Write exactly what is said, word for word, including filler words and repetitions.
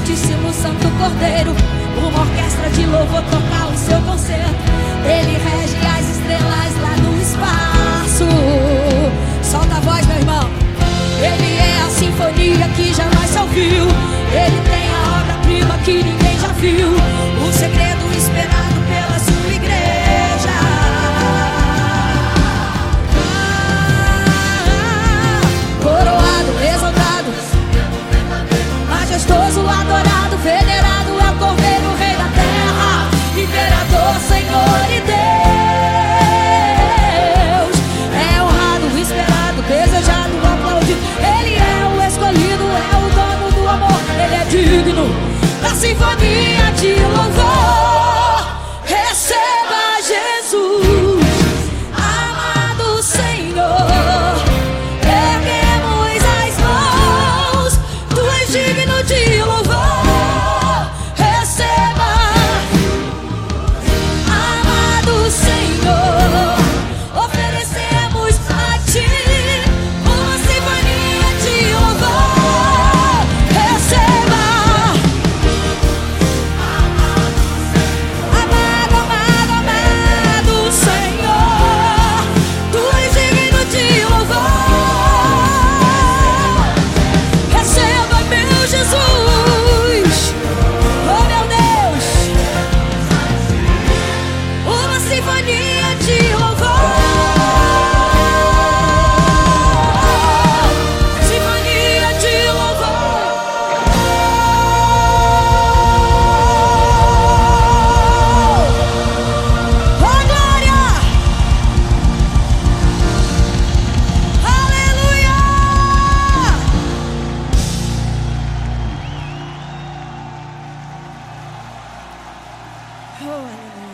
Santíssimo Santo Cordeiro. Uma orquestra de louvor tocar o seu concerto. Ele rege as estrelas lá no espaço. Solta a voz, meu irmão. Ele é a sinfonia que jamais se ouviu. Ele tem a obra-prima que ninguém já viu. O segredo esperado pela sua igreja. Ah, coroado, exaltado, majestoso, adorado, venerado é o Cordeiro, Rei da terra, imperador, Senhor e Deus. É honrado, esperado, desejado, aplaudido. Ele é o escolhido, é o dono do amor. Ele é digno da sinfonia de louvor. Receba Jesus, amado Senhor. Erguemos as mãos, tu és digno de louvor. Receba, amado Senhor. Oferecemos a ti uma sinfonia de louvor. Receba, amado, amado, amado Senhor. Tu és digno de louvor. Receba, meu Jesus. Oh, meu Deus. Uma sinfonia de louvor. Sinfonia de louvor. Oh, glória. Aleluia. Oh, aleluia.